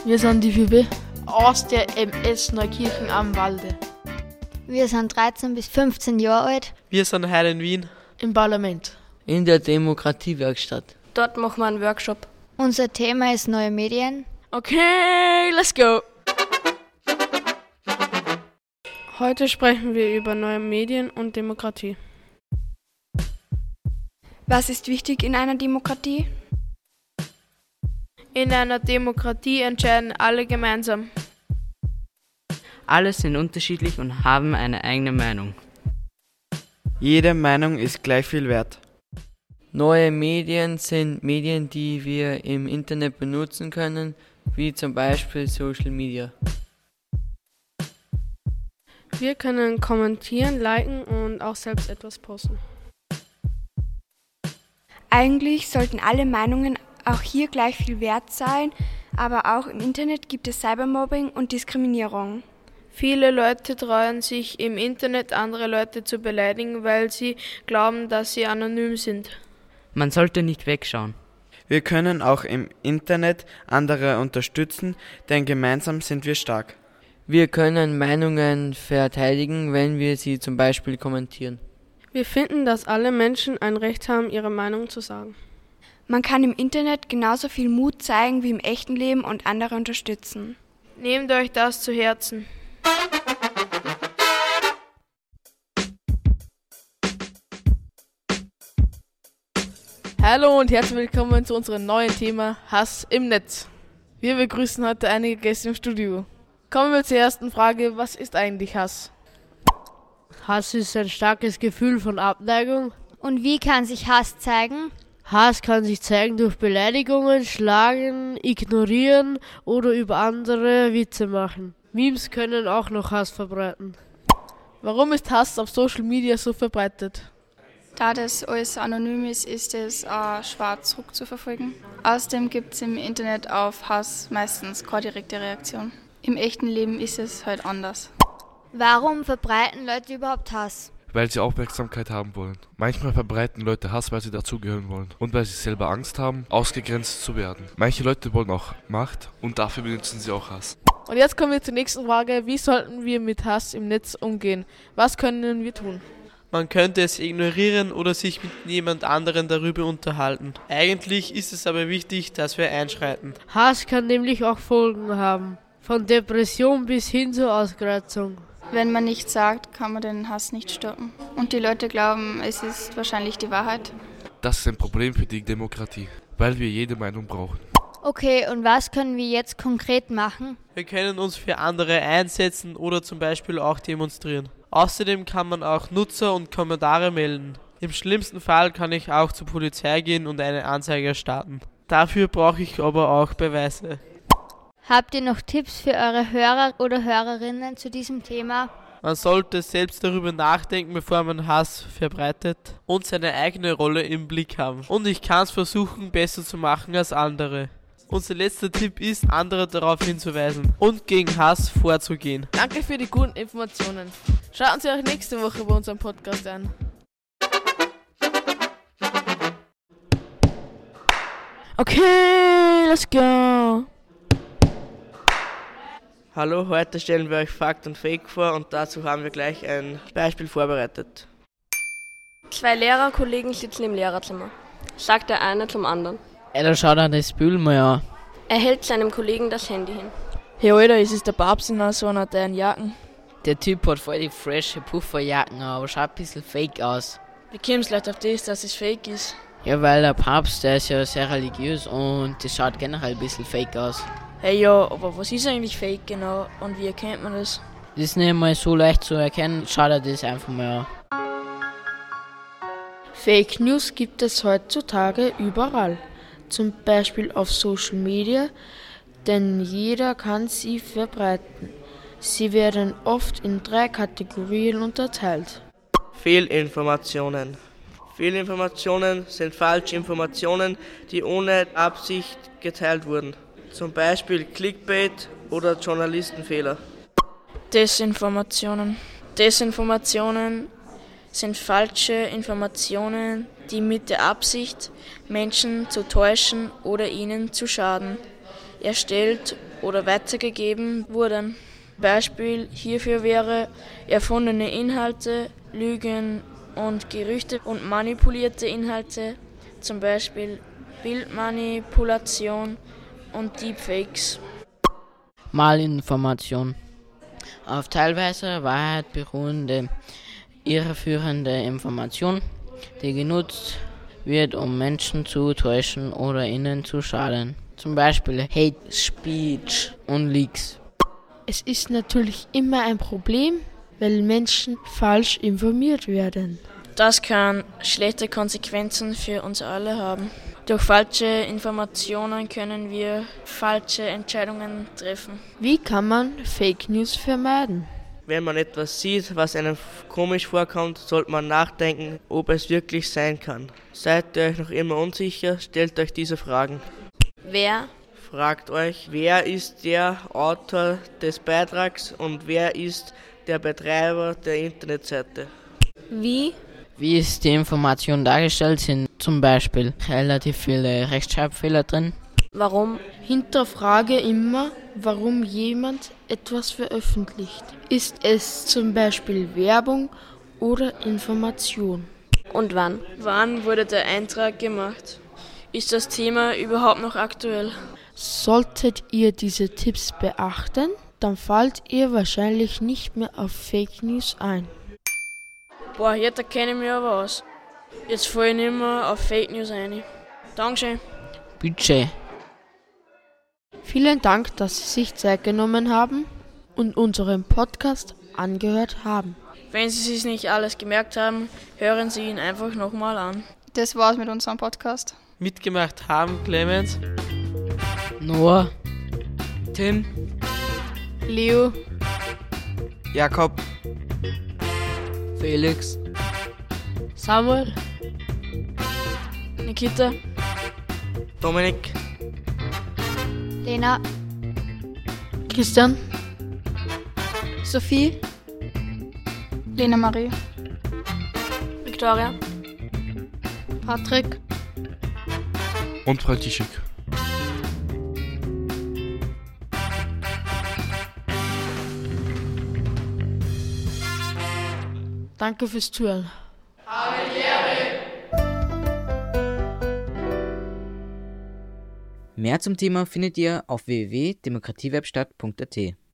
Wir sind die WW aus der MS Neukirchen am Walde. Wir sind 13 bis 15 Jahre alt. Wir sind heute in Wien. Im Parlament. In der Demokratiewerkstatt. Dort machen wir einen Workshop. Unser Thema ist neue Medien. Okay, let's go! Heute sprechen wir über neue Medien und Demokratie. Was ist wichtig in einer Demokratie? In einer Demokratie entscheiden alle gemeinsam. Alle sind unterschiedlich und haben eine eigene Meinung. Jede Meinung ist gleich viel wert. Neue Medien sind Medien, die wir im Internet benutzen können, wie zum Beispiel Social Media. Wir können kommentieren, liken und auch selbst etwas posten. Eigentlich sollten alle Meinungen auch hier gleich viel wert sein, aber auch im Internet gibt es Cybermobbing und Diskriminierung. Viele Leute trauen sich im Internet andere Leute zu beleidigen, weil sie glauben, dass sie anonym sind. Man sollte nicht wegschauen. Wir können auch im Internet andere unterstützen, denn gemeinsam sind wir stark. Wir können Meinungen verteidigen, wenn wir sie zum Beispiel kommentieren. Wir finden, dass alle Menschen ein Recht haben, ihre Meinung zu sagen. Man kann im Internet genauso viel Mut zeigen wie im echten Leben und andere unterstützen. Nehmt euch das zu Herzen. Hallo und herzlich willkommen zu unserem neuen Thema Hass im Netz. Wir begrüßen heute einige Gäste im Studio. Kommen wir zur ersten Frage, was ist eigentlich Hass? Hass ist ein starkes Gefühl von Abneigung. Und wie kann sich Hass zeigen? Hass kann sich zeigen durch Beleidigungen, Schlagen, Ignorieren oder über andere Witze machen. Memes können auch noch Hass verbreiten. Warum ist Hass auf Social Media so verbreitet? Da das alles anonym ist, ist es schwer zurückzuverfolgen. Außerdem gibt es im Internet auf Hass meistens keine direkte Reaktion. Im echten Leben ist es halt anders. Warum verbreiten Leute überhaupt Hass? Weil sie Aufmerksamkeit haben wollen. Manchmal verbreiten Leute Hass, weil sie dazugehören wollen. Und weil sie selber Angst haben, ausgegrenzt zu werden. Manche Leute wollen auch Macht und dafür benutzen sie auch Hass. Und jetzt kommen wir zur nächsten Frage. Wie sollten wir mit Hass im Netz umgehen? Was können wir tun? Man könnte es ignorieren oder sich mit jemand anderem darüber unterhalten. Eigentlich ist es aber wichtig, dass wir einschreiten. Hass kann nämlich auch Folgen haben. Von Depression bis hin zur Ausgrenzung. Wenn man nichts sagt, kann man den Hass nicht stoppen. Und die Leute glauben, es ist wahrscheinlich die Wahrheit. Das ist ein Problem für die Demokratie, weil wir jede Meinung brauchen. Okay, und was können wir jetzt konkret machen? Wir können uns für andere einsetzen oder zum Beispiel auch demonstrieren. Außerdem kann man auch Nutzer und Kommentare melden. Im schlimmsten Fall kann ich auch zur Polizei gehen und eine Anzeige starten. Dafür brauche ich aber auch Beweise. Habt ihr noch Tipps für eure Hörer oder Hörerinnen zu diesem Thema? Man sollte selbst darüber nachdenken, bevor man Hass verbreitet und seine eigene Rolle im Blick haben. Und ich kann es versuchen, besser zu machen als andere. Unser letzter Tipp ist, andere darauf hinzuweisen und gegen Hass vorzugehen. Danke für die guten Informationen. Schauen Sie euch nächste Woche bei unserem Podcast an. Okay, let's go! Hallo, heute stellen wir euch Fakt und Fake vor und dazu haben wir gleich ein Beispiel vorbereitet. 2 Lehrerkollegen sitzen im Lehrerzimmer, sagt der eine zum anderen. Dann schau dir das Bild mal an. Er hält seinem Kollegen das Handy hin. Hey Alter, ist es der Papst in so einer deinen Jacken? Der Typ hat voll die frische Pufferjacken, aber schaut ein bisschen fake aus. Wie kommst du auf das, dass es fake ist? Ja, weil der Papst, der ist ja sehr religiös und das schaut generell ein bisschen fake aus. Hey ja, aber was ist eigentlich fake genau und wie erkennt man das? Das ist nicht mal so leicht zu erkennen, schau dir das einfach mal an. Fake News gibt es heutzutage überall. Zum Beispiel auf Social Media, denn jeder kann sie verbreiten. Sie werden oft in 3 Kategorien unterteilt. Fehlinformationen. Fehlinformationen sind falsche Informationen, die ohne Absicht geteilt wurden. Zum Beispiel Clickbait oder Journalistenfehler. Desinformationen. Desinformationen sind falsche Informationen, die mit der Absicht, Menschen zu täuschen oder ihnen zu schaden, erstellt oder weitergegeben wurden. Beispiel hierfür wäre erfundene Inhalte, Lügen und Gerüchte und manipulierte Inhalte, zum Beispiel Bildmanipulation und Deepfakes. Malinformation. Auf teilweise Wahrheit beruhende, irreführende Information, die genutzt wird, um Menschen zu täuschen oder ihnen zu schaden. Zum Beispiel Hate Speech und Leaks. Es ist natürlich immer ein Problem, weil Menschen falsch informiert werden. Das kann schlechte Konsequenzen für uns alle haben. Durch falsche Informationen können wir falsche Entscheidungen treffen. Wie kann man Fake News vermeiden? Wenn man etwas sieht, was einem komisch vorkommt, sollte man nachdenken, ob es wirklich sein kann. Seid ihr euch noch immer unsicher, stellt euch diese Fragen. Wer? Fragt euch, wer ist der Autor des Beitrags und wer ist der Betreiber der Internetseite? Wie? Wie ist die Information dargestellt? Sind zum Beispiel relativ viele Rechtschreibfehler drin? Warum? Hinterfrage immer, warum jemand etwas veröffentlicht. Ist es zum Beispiel Werbung oder Information? Und wann? Wann wurde der Eintrag gemacht? Ist das Thema überhaupt noch aktuell? Solltet ihr diese Tipps beachten, dann fallt ihr wahrscheinlich nicht mehr auf Fake News ein. Boah, jetzt kenne ich mich aber aus. Jetzt falle ich nicht mehr auf Fake News ein. Dankeschön. Budget. Vielen Dank, dass Sie sich Zeit genommen haben und unseren Podcast angehört haben. Wenn Sie sich nicht alles gemerkt haben, hören Sie ihn einfach nochmal an. Das war's mit unserem Podcast. Mitgemacht haben Clemens, Noah, Tim, Leo, Jakob, Felix, Samuel, Nikita, Dominik, Lena, Christian, Sophie, Lena Marie, Victoria, Patrick, Und František. danke fürs Zuhören. Mehr zum Thema findet ihr auf www.demokratiewerkstatt.at.